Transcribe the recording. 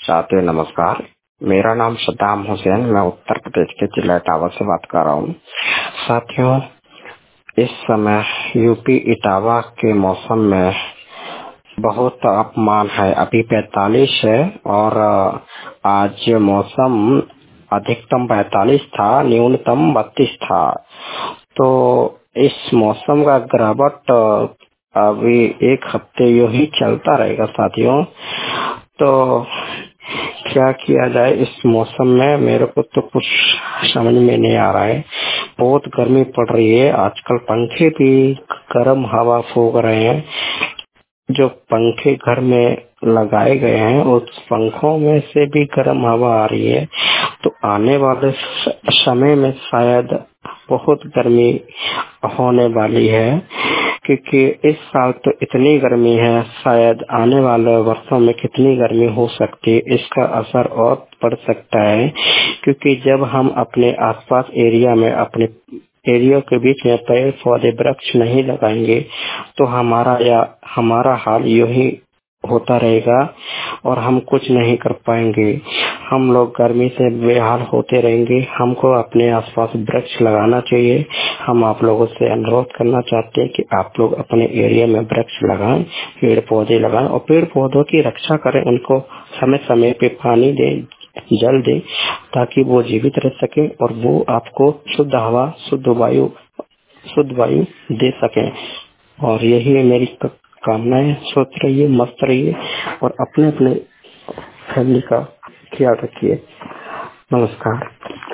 साथियों नमस्कार। मेरा नाम सद्दाम हुसैन, मैं उत्तर प्रदेश के जिला इटावा से बात कर रहा हूँ। साथियों, इस समय यूपी इटावा के मौसम में बहुत तापमान है, अभी 45 है और आज मौसम अधिकतम 45 था, न्यूनतम 32 था। तो इस मौसम का गिरावट अभी एक हफ्ते यूं ही चलता रहेगा साथियों। तो क्या किया जाए इस मौसम में, मेरे को तो कुछ समझ में नहीं आ रहा है। बहुत गर्मी पड़ रही है, आजकल पंखे भी गर्म हवा फूंक रहे हैं। जो पंखे घर में लगाए गए हैं उस पंखों में से भी गर्म हवा आ रही है। तो आने वाले समय में शायद बहुत गर्मी होने वाली है, क्योंकि इस साल तो इतनी गर्मी है, शायद आने वाले वर्षों में कितनी गर्मी हो सकती है, इसका असर और पड़ सकता है। क्योंकि जब हम अपने आसपास एरिया में, अपने एरिया के बीच में पेड़ पौधे वृक्ष नहीं लगाएंगे तो हमारा हाल यूं ही होता रहेगा और हम कुछ नहीं कर पाएंगे। हम लोग गर्मी से बेहाल होते रहेंगे। हमको अपने आसपास वृक्ष लगाना चाहिए। हम आप लोगों से अनुरोध करना चाहते हैं कि आप लोग अपने एरिया में वृक्ष लगाएं, पेड़ पौधे लगाएं और पेड़ पौधों की रक्षा करें। उनको समय समय पे पानी दें, जल दें, ताकि वो जीवित रह सके और वो आपको शुद्ध हवा, शुद्ध वायु दे सकें। और यही मेरी कामनाएं। स्वस्थ रहिए, मस्त रहिए और अपने अपने फैमिली का ख्याल रखिए। नमस्कार।